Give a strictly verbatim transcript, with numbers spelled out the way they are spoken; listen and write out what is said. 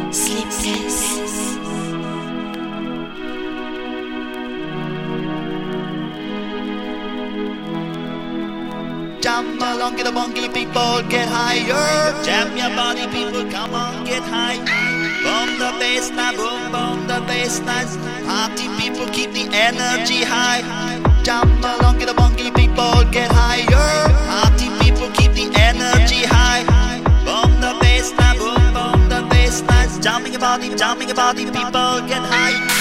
Sleepless. Jump along, get a monkey, people, get higher. Jam your body, people, come on, get high. Boom the bassline, boom, boom the bassline. Party people, keep the energy high. Jump along, get a monkey, people, get higher. Party people, keep the energy high. Boom the bassline, boom, boom the bassline. Jumping your body, jumping your body, people, get high.